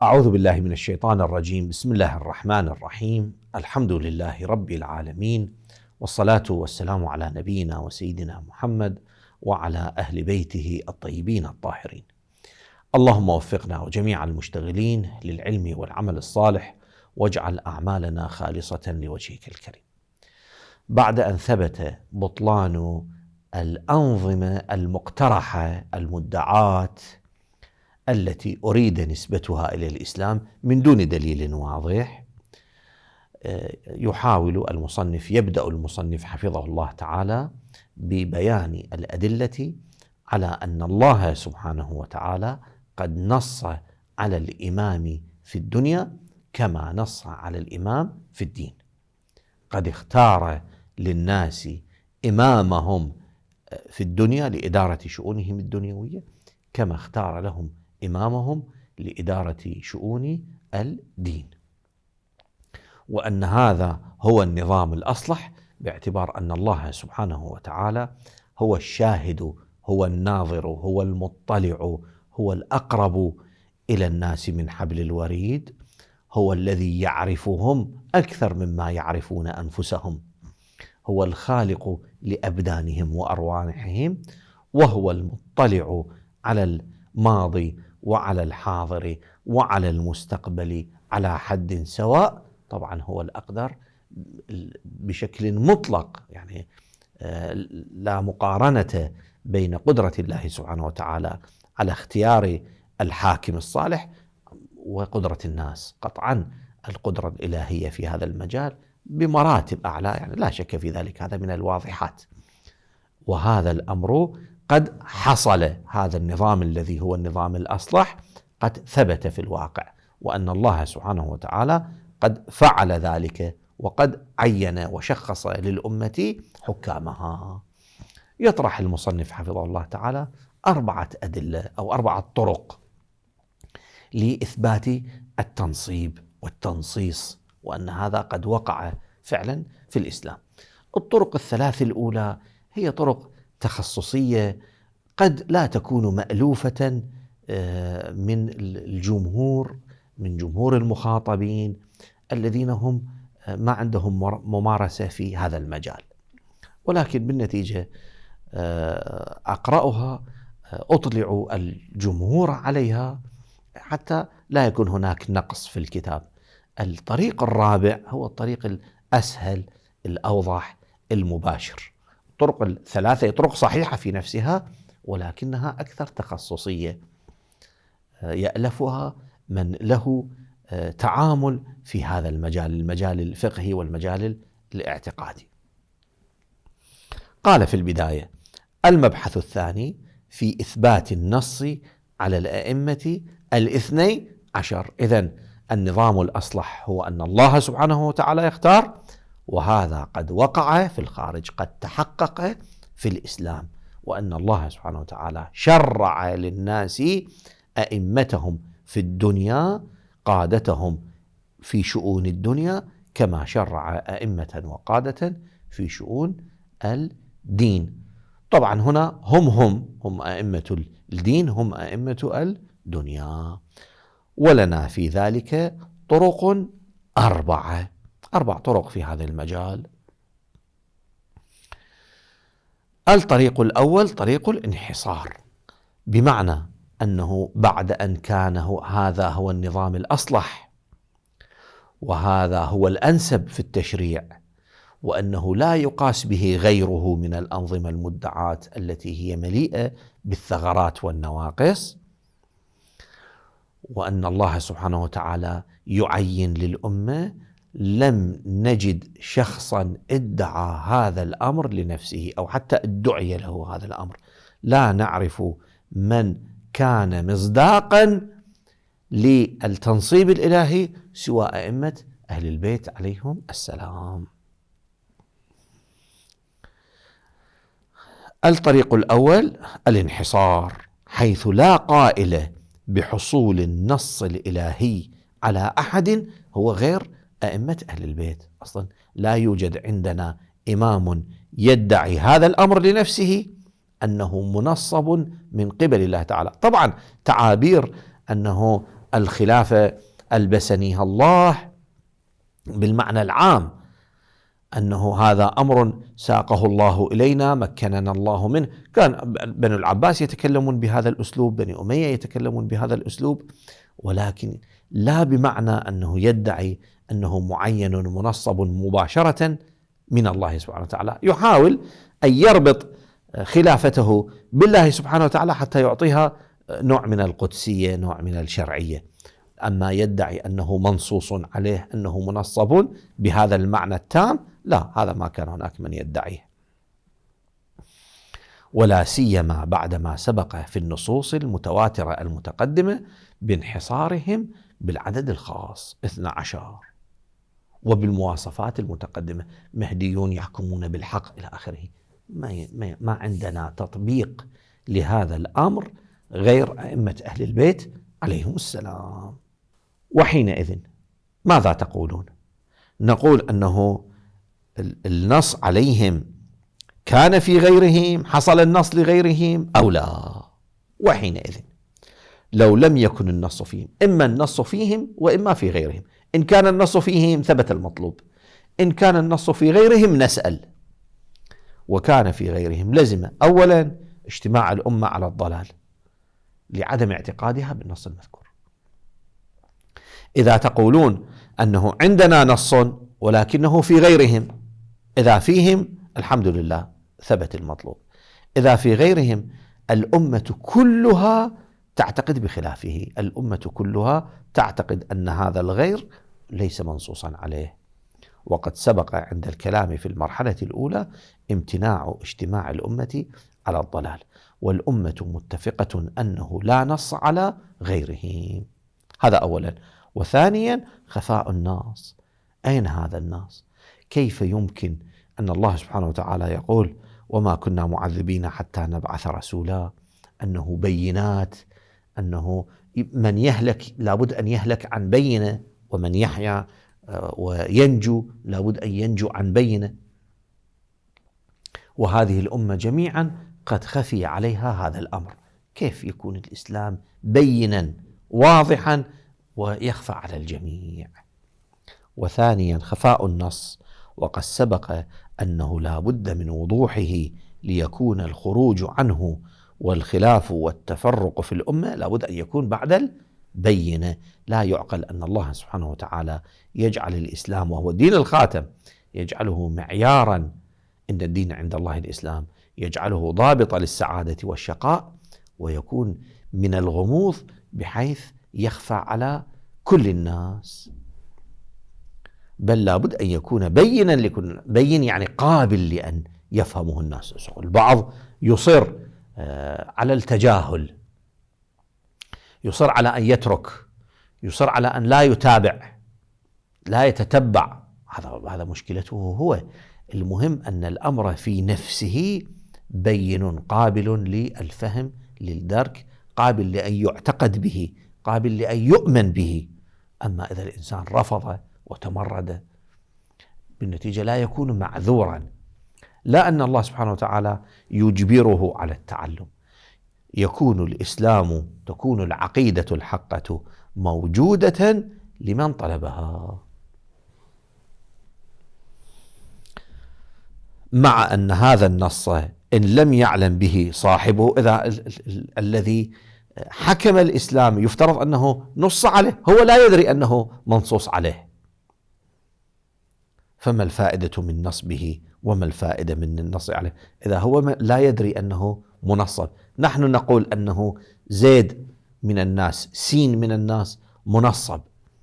أعوذ بالله من الشيطان الرجيم. بسم الله الرحمن الرحيم. الحمد لله رب العالمين، والصلاة والسلام على نبينا وسيدنا محمد وعلى أهل بيته الطيبين الطاهرين. اللهم وفقنا وجميع المشتغلين للعلم والعمل الصالح، واجعل أعمالنا خالصة لوجهك الكريم. بعد أن ثبت بطلان الأنظمة المقترحة المدعاة التي أريد نسبتها إلى الإسلام من دون دليل واضح، يبدأ المصنف حفظه الله تعالى ببيان الأدلة على أن الله سبحانه وتعالى قد نص على الإمام في الدنيا كما نص على الإمام في الدين. قد اختار للناس إمامهم في الدنيا لإدارة شؤونهم الدنيوية، كما اختار لهم إمامهم لإدارة شؤون الدين، وأن هذا هو النظام الأصلح، باعتبار أن الله سبحانه وتعالى هو الشاهد، هو الناظر، هو المطلع، هو الأقرب إلى الناس من حبل الوريد، هو الذي يعرفهم أكثر مما يعرفون أنفسهم، هو الخالق لأبدانهم وأرواحهم، وهو المطلع على الماضي وعلى الحاضر وعلى المستقبل على حد سواء. طبعا هو الأقدر بشكل مطلق، يعني لا مقارنة بين قدرة الله سبحانه وتعالى على اختيار الحاكم الصالح وقدرة الناس. قطعا القدرة الإلهية في هذا المجال بمراتب أعلى، يعني لا شك في ذلك، هذا من الواضحات. وهذا الأمر قد حصل، هذا النظام الذي هو النظام الأصلح قد ثبت في الواقع، وأن الله سبحانه وتعالى قد فعل ذلك وقد عين وشخص للأمة حكامها. يطرح المصنف حفظه الله تعالى 4 أدلة أو 4 طرق لإثبات التنصيب والتنصيص، وأن هذا قد وقع فعلا في الإسلام. الطرق ال3 الأولى هي طرق تخصصية قد لا تكون مألوفة من الجمهور، من جمهور المخاطبين الذين هم ما عندهم ممارسة في هذا المجال، ولكن بالنتيجة أقرأها، أطلع الجمهور عليها حتى لا يكون هناك نقص في الكتاب. الطريق الرابع هو الطريق الأسهل، الأوضح، المباشر. الطرق ال3 طرق صحيحة في نفسها، ولكنها أكثر تخصصية، يألفها من له تعامل في هذا المجال، المجال الفقهي والمجال الاعتقادي. قال في البداية: المبحث الثاني في إثبات النص على الأئمة 12. إذن النظام الأصلح هو أن الله سبحانه وتعالى يختار، وهذا قد وقع في الخارج، قد تحقق في الإسلام، وأن الله سبحانه وتعالى شرع للناس أئمتهم في الدنيا، قادتهم في شؤون الدنيا، كما شرع أئمة وقادة في شؤون الدين. طبعا هنا هم أئمة الدين، هم أئمة الدنيا. ولنا في ذلك طرق 4 طرق في هذا المجال. الطريق الأول طريق الانحصار، بمعنى أنه بعد أن كان هذا هو النظام الأصلح وهذا هو الأنسب في التشريع، وأنه لا يقاس به غيره من الأنظمة المدعاة التي هي مليئة بالثغرات والنواقص، وأن الله سبحانه وتعالى يعين للأمة، لم نجد شخصا ادعى هذا الأمر لنفسه أو حتى ادعي له هذا الأمر. لا نعرف من كان مصداقا للتنصيب الإلهي سوى أئمة أهل البيت عليهم السلام. الطريق الأول الانحصار، حيث لا قائل بحصول النص الإلهي على أحد هو غير أئمة أهل البيت. أصلا لا يوجد عندنا إمام يدعي هذا الأمر لنفسه أنه منصب من قبل الله تعالى. طبعا تعابير أنه الخلافة ألبسنيها الله بالمعنى العام، أنه هذا أمر ساقه الله إلينا مكننا الله منه. كان بنو العباس يتكلمون بهذا الأسلوب، بني أمية يتكلمون بهذا الأسلوب، ولكن لا بمعنى أنه يدعي أنه معين منصب مباشرة من الله سبحانه وتعالى. يحاول أن يربط خلافته بالله سبحانه وتعالى حتى يعطيها نوع من القدسية، نوع من الشرعية. أما يدعي أنه منصوص عليه، أنه منصب بهذا المعنى التام، لا، هذا ما كان هناك من يدعيه، ولا سيما بعدما سبق في النصوص المتواترة المتقدمة بانحصارهم بالعدد الخاص 12 وبالمواصفات المتقدمة، مهديون يحكمون بالحق إلى آخره. ما عندنا تطبيق لهذا الأمر غير أئمة أهل البيت عليهم السلام. وحينئذ ماذا تقولون؟ نقول أنه النص عليهم كان في غيرهم، حصل النص لغيرهم أو لا؟ وحينئذ لو لم يكن النص فيهم، إما النص فيهم وإما في غيرهم. إن كان النص فيهم ثبت المطلوب، إن كان النص في غيرهم نسأل. وكان في غيرهم لزم أولا اجتماع الأمة على الضلال لعدم اعتقادها بالنص المذكور. إذا تقولون أنه عندنا نص ولكنه في غيرهم، إذا فيهم الحمد لله ثبت المطلوب، إذا في غيرهم الأمة كلها تعتقد بخلافه، الأمة كلها تعتقد أن هذا الغير ليس منصوصا عليه. وقد سبق عند الكلام في المرحلة الأولى امتناع اجتماع الأمة على الضلال، والأمة متفقة أنه لا نص على غيره. هذا أولا. وثانيا خفاء النص. أين هذا النص؟ كيف يمكن أن الله سبحانه وتعالى يقول وما كنا معذبين حتى نبعث رسولا، أنه بينات، أنه من يهلك لابد أن يهلك عن بينة، ومن يحيا وينجو لابد أن ينجو عن بينة، وهذه الأمة جميعا قد خفي عليها هذا الأمر. كيف يكون الإسلام بينا واضحا ويخفى على الجميع؟ وثانيا خفاء النص، وقد سبق أنه لا بد من وضوحه ليكون الخروج عنه والخلاف والتفرق في الأمة لا بد أن يكون بعد البينة. لا يعقل أن الله سبحانه وتعالى يجعل الإسلام وهو الدين الخاتم يجعله معيارا، إن الدين عند الله الإسلام، يجعله ضابطا للسعادة والشقاء، ويكون من الغموض بحيث يخفى على كل الناس، بل لابد أن يكون بينا لكل، بين يعني قابل لأن يفهمه الناس. البعض يصر على التجاهل، يصر على أن يترك، يصر على أن لا يتابع، لا يتتبع. هذا مشكلته هو. المهم أن الأمر في نفسه بين، قابل للفهم، للدرك، قابل لأن يعتقد به، قابل لأن يؤمن به. أما إذا الإنسان رفض وتمرد، بالنتيجة لا يكون معذورا. لا أن الله سبحانه وتعالى يجبره على التعلم، يكون الإسلام، تكون العقيدة الحقة موجودة لمن طلبها، مع أن هذا النص إن لم يعلم به صاحبه، إذا الذي حكم الإسلام يفترض أنه نص عليه، هو لا يدري أنه منصوص عليه، فما الفائدة من نصبه وما الفائدة من النص عليه إذا هو لا يدري أنه منصب؟ نحن نقول أنه زيد من الناس، سين من الناس منصب،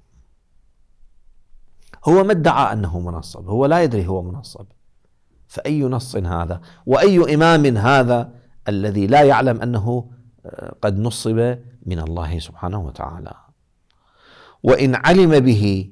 هو ما ادعى أنه منصب، هو لا يدري هو منصب، فأي نص هذا؟ وأي إمام هذا الذي لا يعلم أنه قد نصب من الله سبحانه وتعالى؟ وإن علم به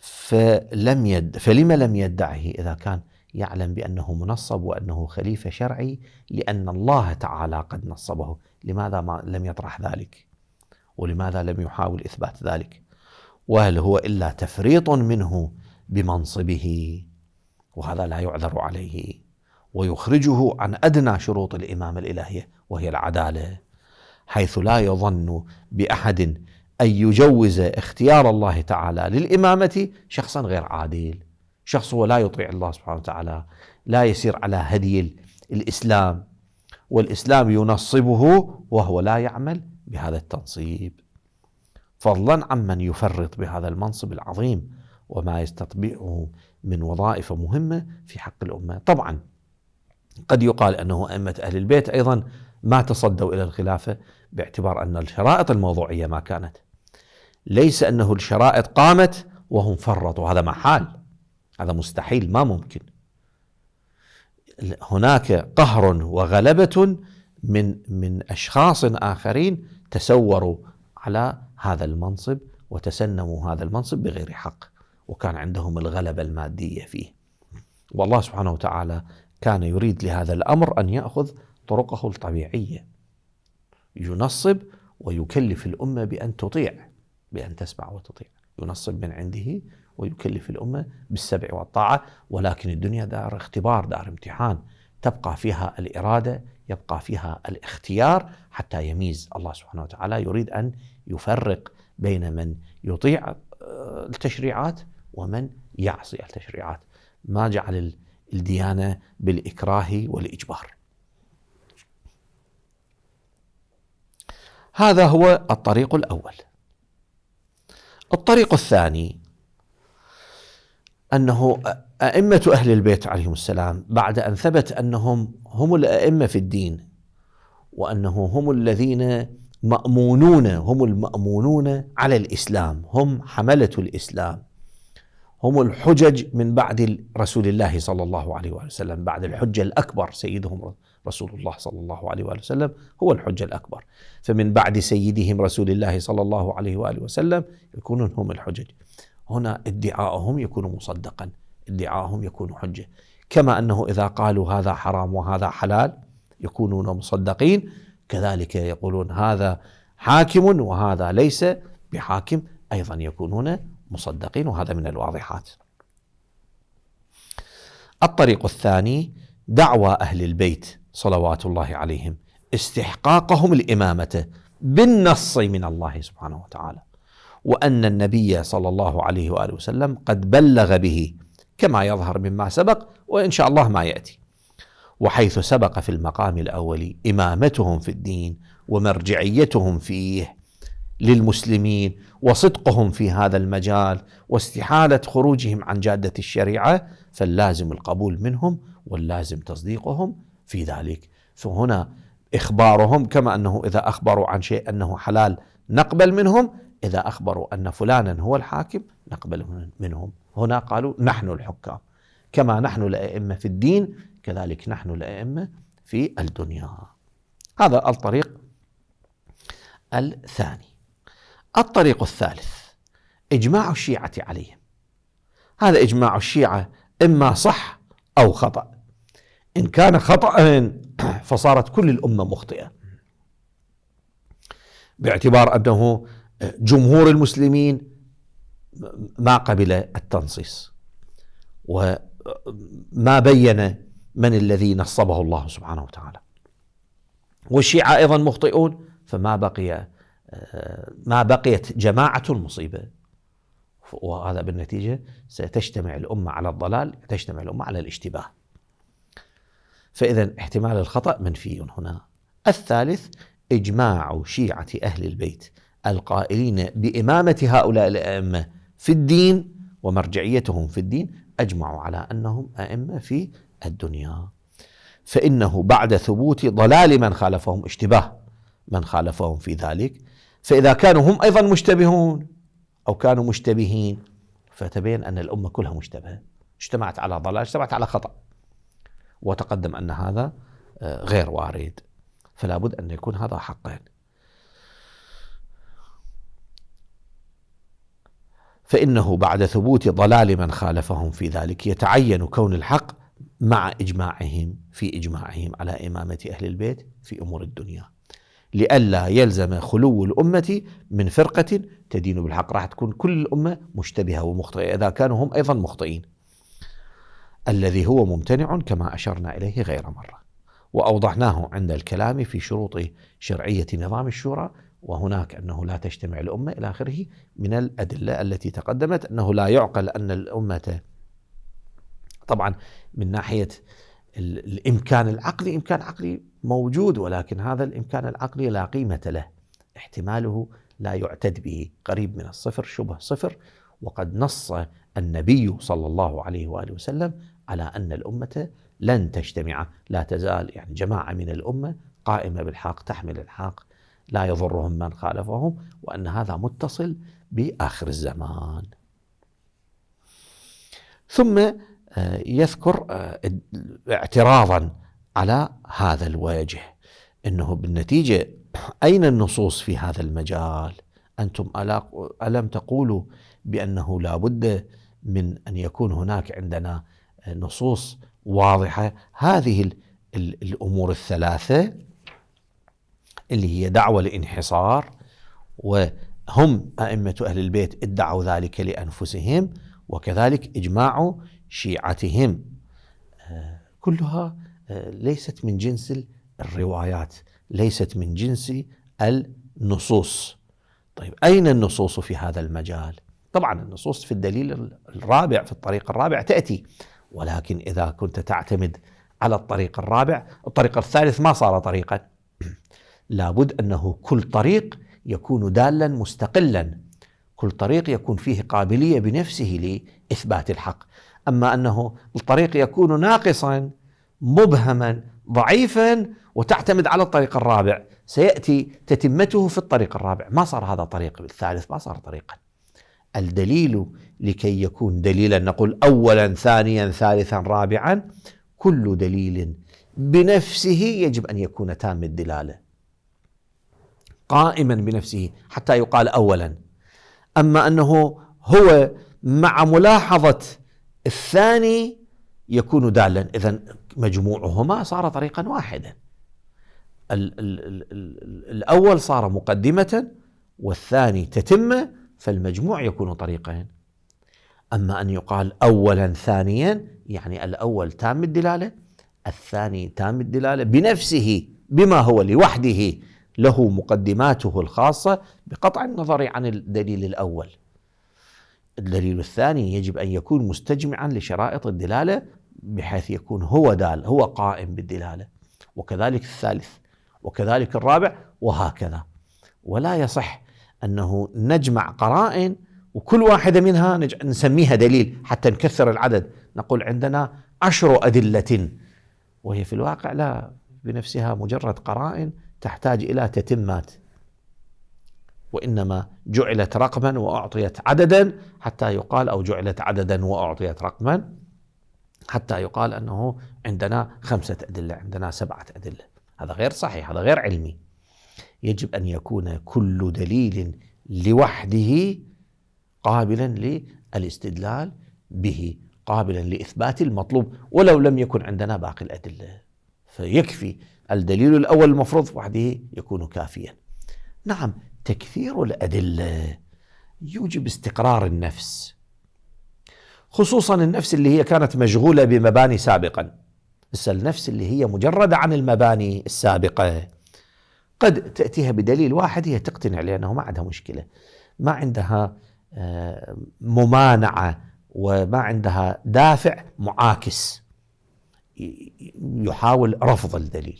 فلم لم يدعه إذا كان يعلم بأنه منصب وأنه خليفة شرعي، لأن الله تعالى قد نصبه. لماذا ما لم يطرح ذلك؟ ولماذا لم يحاول إثبات ذلك؟ وهل هو إلا تفريط منه بمنصبه؟ وهذا لا يعذر عليه، ويخرجه عن أدنى شروط الإمامة الإلهية وهي العدالة، حيث لا يظن بأحد أن يجوز اختيار الله تعالى للإمامة شخصا غير عادل، شخص هو لا يطيع الله سبحانه وتعالى، لا يسير على هدي الإسلام، والإسلام ينصبه وهو لا يعمل بهذا التنصيب، فضلا عمن يفرط بهذا المنصب العظيم وما يستطيعه من وظائف مهمة في حق الأمة. طبعا قد يقال أنه أئمة أهل البيت أيضا ما تصدوا إلى الخلافة باعتبار أن الشرائط الموضوعية ما كانت، ليس أنه الشرائط قامت وهم فرطوا، هذا محال، هذا مستحيل، ما ممكن. هناك قهر وغلبة من أشخاص آخرين تسوروا على هذا المنصب وتسنموا هذا المنصب بغير حق، وكان عندهم الغلبة المادية فيه، والله سبحانه وتعالى كان يريد لهذا الأمر أن يأخذ طرقه الطبيعية، ينصب ويكلف الأمة بأن تطيع، بأن تسمع وتطيع، ينصب من عنده ويكلف الأمة بالسمع والطاعة. ولكن الدنيا دار اختبار، دار امتحان، تبقى فيها الإرادة، يبقى فيها الاختيار، حتى يميز الله سبحانه وتعالى، يريد أن يفرق بين من يطيع التشريعات ومن يعصي التشريعات، ما جعل الديانة بالإكراه والإجبار. هذا هو الطريق الأول. الطريق الثاني أنه أئمة أهل البيت عليهم السلام بعد أن ثبت أنهم هم الأئمة في الدين، وأنه هم الذين مأمونون، هم المأمونون على الإسلام، هم حملة الإسلام، هم الحجج من بعد رسول الله صلى الله عليه وآله وسلم، بعد الحجة الأكبر سيدهم رسول الله صلى الله عليه وآله وسلم هو الحجة الأكبر، فمن بعد سيدهم رسول الله صلى الله عليه وآله وسلم يكونون هم الحجج. هنا ادعاءهم يكون مصدقا، ادعاءهم يكون حجة، كما أنه إذا قالوا هذا حرام وهذا حلال يكونون مصدقين، كذلك يقولون هذا حاكم وهذا ليس بحاكم أيضا يكونون مصدقين، وهذا من الواضحات. الطريق الثاني دعوى أهل البيت صلوات الله عليهم استحقاقهم الإمامة بالنص من الله سبحانه وتعالى، وأن النبي صلى الله عليه وآله وسلم قد بلغ به كما يظهر مما سبق وإن شاء الله ما يأتي، وحيث سبق في المقام الأول إمامتهم في الدين ومرجعيتهم فيه للمسلمين وصدقهم في هذا المجال واستحالة خروجهم عن جادة الشريعة، فاللازم القبول منهم واللازم تصديقهم في ذلك. فهنا إخبارهم، كما أنه إذا أخبروا عن شيء أنه حلال نقبل منهم، إذا أخبروا أن فلانا هو الحاكم نقبل منهم. هنا قالوا نحن الحكام، كما نحن الأئمة في الدين كذلك نحن الأئمة في الدنيا. هذا الطريق الثاني. الطريق الثالث إجماع الشيعة عليهم. هذا إجماع الشيعة إما صح أو خطأ، إن كان خطأ فصارت كل الأمة مخطئة، باعتبار أنه جمهور المسلمين ما قبل التنصيص وما بين من الذي نصبه الله سبحانه وتعالى، والشيعة أيضا مخطئون، فما بقيت جماعة المصيبة، وهذا بالنتيجة ستجتمع الأمة على الضلال، تجتمع الأمة على الاشتباه، فإذا احتمال الخطأ منفي هنا. الثالث إجماع شيعة أهل البيت القائلين بإمامة هؤلاء الأئمة في الدين ومرجعيتهم في الدين، أجمعوا على أنهم أئمة في الدنيا، فإنه بعد ثبوت ضلال من خالفهم، اشتباه من خالفهم في ذلك، فإذا كانوا هم أيضا مشتبهون أو كانوا مشتبهين فتبين أن الأمة كلها مشتبهة، اجتمعت على ضلال، اجتمعت على خطأ، وتقدم أن هذا غير وارد، فلا بد أن يكون هذا حقا. فإنه بعد ثبوت ضلال من خالفهم في ذلك يتعين كون الحق مع إجماعهم على إمامة أهل البيت في أمور الدنيا، لئلا يلزم خلو الأمة من فرقة تدين بالحق. راح تكون كل الأمة مشتبهة ومخطئة إذا كانوا هم أيضا مخطئين، الذي هو ممتنع كما أشرنا إليه غير مرة، وأوضحناه عند الكلام في شروط شرعية نظام الشورى وهناك أنه لا تجتمع الأمة إلى آخره من الأدلة التي تقدمت. أنه لا يعقل أن الأمة، طبعا من ناحية الإمكان العقلي، إمكان عقلي موجود، ولكن هذا الإمكان العقلي لا قيمة له، احتماله لا يعتد به، قريب من الصفر، شبه صفر. وقد نص النبي صلى الله عليه وآله وسلم على أن الأمة لن تجتمع، لا تزال يعني جماعة من الأمة قائمة بالحق تحمل الحق لا يضرهم من خالفهم، وأن هذا متصل بآخر الزمان. ثم يذكر اعتراضا على هذا الوجه أنه بالنتيجة أين النصوص في هذا المجال؟ أنتم ألم تقولوا بأنه لا بد من أن يكون هناك عندنا نصوص واضحة؟ هذه الأمور الثلاثة اللي هي دعوة الانحصار، وهم أئمة أهل البيت ادعوا ذلك لأنفسهم، وكذلك إجماع شيعتهم، كلها ليست من جنس الروايات، ليست من جنس النصوص. طيب أين النصوص في هذا المجال؟ طبعا النصوص في الدليل الرابع، في الطريق الرابع تأتي، ولكن إذا كنت تعتمد على الطريق الرابع، الطريق الثالث ما صار طريقا، لابد أنه كل طريق يكون دالا مستقلا، كل طريق يكون فيه قابلية بنفسه لإثبات الحق. أما أنه الطريق يكون ناقصا مبهما ضعيفا وتعتمد على الطريق الرابع، سيأتي تتمته في الطريق الرابع، ما صار هذا طريق، بالثالث ما صار طريقا. الدليل لكي يكون دليلا، نقول أولا ثانيا ثالثا رابعا، كل دليل بنفسه يجب أن يكون تام الدلالة قائما بنفسه حتى يقال أولا. أما أنه هو مع ملاحظة الثاني يكون دالا، إذن مجموعهما صار طريقا واحدا. الأول صار مقدمة والثاني تتمة، فالمجموع يكون طريقين. أما أن يقال أولا ثانيا، يعني الأول تام الدلالة، الثاني تام الدلالة بنفسه بما هو لوحده له مقدماته الخاصة بقطع النظر عن الدليل الأول. الدليل الثاني يجب أن يكون مستجمعا لشرائط الدلالة بحيث يكون هو دال، هو قائم بالدلالة، وكذلك الثالث وكذلك الرابع وهكذا. ولا يصح أنه نجمع قرائن وكل واحدة منها نسميها دليل حتى نكثر العدد، نقول عندنا 10 أدلة، وهي في الواقع لا، بنفسها مجرد قرائن تحتاج إلى تتمات، وإنما جعلت رقما وأعطيت عددا حتى يقال، أو جعلت عددا وأعطيت رقما حتى يقال أنه عندنا 5 أدلة، عندنا 7 أدلة. هذا غير صحيح، هذا غير علمي. يجب أن يكون كل دليل لوحده قابلا للاستدلال به، قابلا لإثبات المطلوب، ولو لم يكن عندنا باقي الأدلة، فيكفي الدليل الأول المفروض وحده يكون كافيا. نعم، تكثير الأدلة يوجب استقرار النفس، خصوصا النفس اللي هي كانت مشغولة بمباني سابقا. النفس اللي هي مجردة عن المباني السابقة قد تأتيها بدليل واحد هي تقتنع، لأنه ما عندها مشكلة، ما عندها ممانعة وما عندها دافع معاكس يحاول رفض الدليل.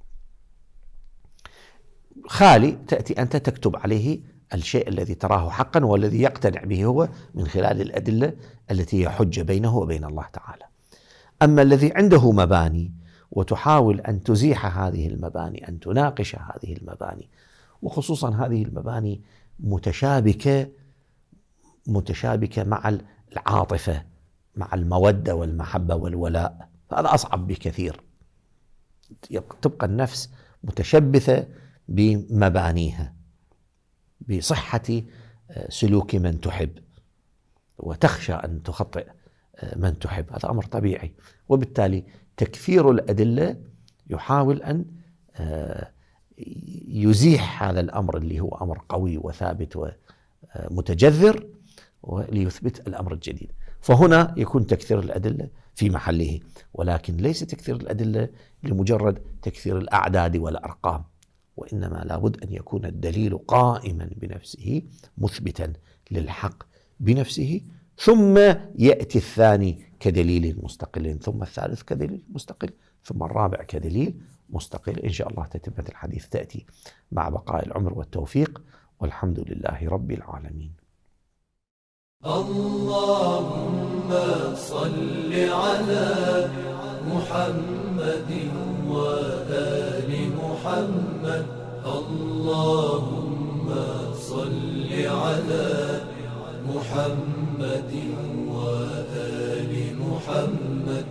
خالي تأتي أنت تكتب عليه الشيء الذي تراه حقا والذي يقتنع به هو من خلال الأدلة التي هي حجة بينه وبين الله تعالى. أما الذي عنده مباني وتحاول أن تزيح هذه المباني، أن تناقش هذه المباني، وخصوصا هذه المباني متشابكة مع العاطفة، مع المودة والمحبة والولاء، فهذا أصعب بكثير. تبقى النفس متشبثة بمبانيها، بصحة سلوك من تحب، وتخشى أن تخطئ من تحب، هذا أمر طبيعي. وبالتالي تكثير الأدلة يحاول أن يزيح هذا الأمر اللي هو أمر قوي وثابت ومتجذر، وليثبت الأمر الجديد. فهنا يكون تكثير الأدلة في محله، ولكن ليس تكثير الأدلة لمجرد تكثير الأعداد والأرقام وإنما لابد أن يكون الدليل قائما بنفسه مثبتا للحق بنفسه، ثم يأتي الثاني كدليل مستقل، ثم الثالث كدليل مستقل، ثم الرابع كدليل مستقل. إن شاء الله تتمة الحديث تأتي مع بقاء العمر والتوفيق، والحمد لله رب العالمين. اللهم صل على محمد وآل محمد. اللهم صل على محمد وآل محمد